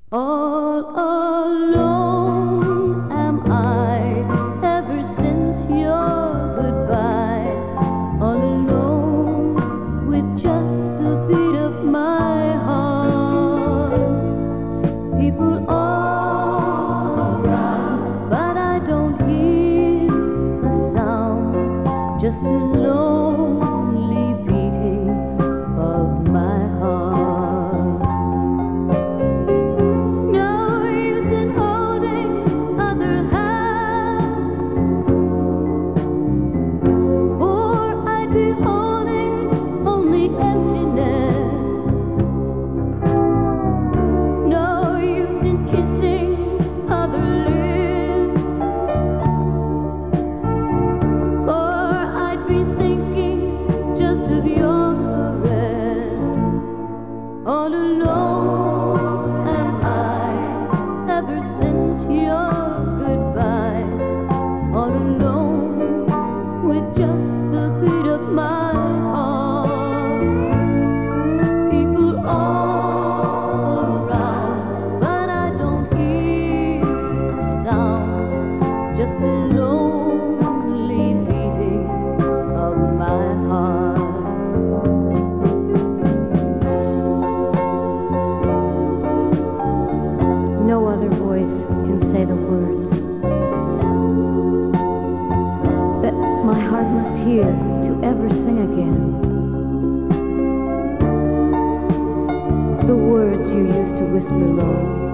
All alone am I ever since your goodbye. All alone with just the beat of my heart. People all around, but I don't hear a sound. Just the lonely beating of my heart. All alone am I ever since your goodbye. All alone with just the beat of my heart. People all around, but I don't hear a sound. Just the lonely beating of my heart. No other voice can say the words that my heart must hear to ever sing again. The words you used to whisper low,